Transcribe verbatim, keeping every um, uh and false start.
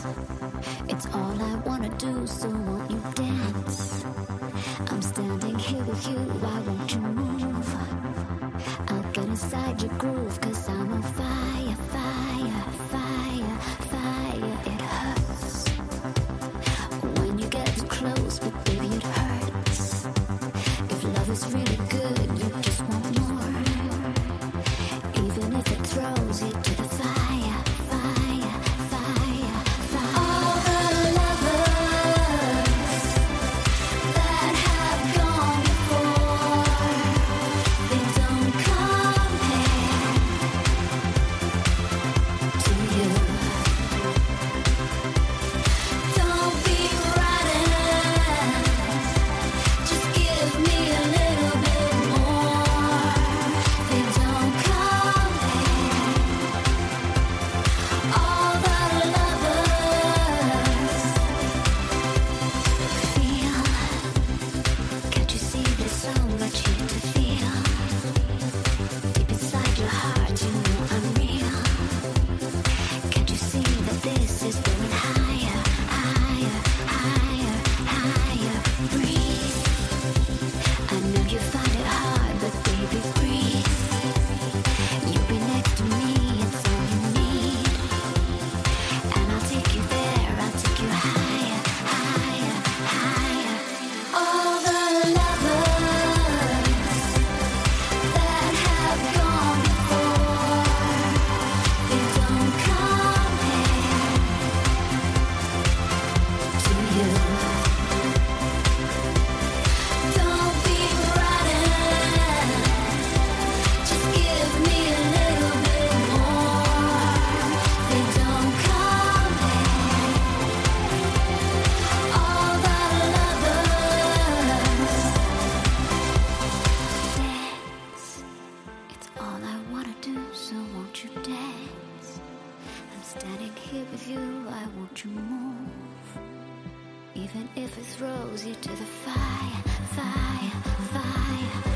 It's all I wanna do, so won't you dance? I'm standing here with you, why won't you move? I'll get inside your groove, cause I'm on fire, fire, fire, fire. It hurts when you get too close, but baby it hurts. If love is really good, you just want more. Even if it throws you to the fire, fire, fire, fire. All the lovers that have gone before, they don't compare to you. Don't be running, just give me a little bit more. They don't compare. All the lovers feel. Can't you see there's so much here to feel? Deep inside your heart, you know I'm real. Can't you see that this is going higher, higher, higher, higher? Breathe. I know you find it hard, but baby, breathe. You'll be next to me, it's all you need. And I'll take you there, I'll take you higher, higher, higher. All the lovers that have gone before, they don't compare to you. Don't be running, just give me a little bit more. They don't compare. All the lovers dance. It's all I wanna do, so won't you dance? I'm standing here with you, why won't you move? Even if it throws you to the fire, fire, fire,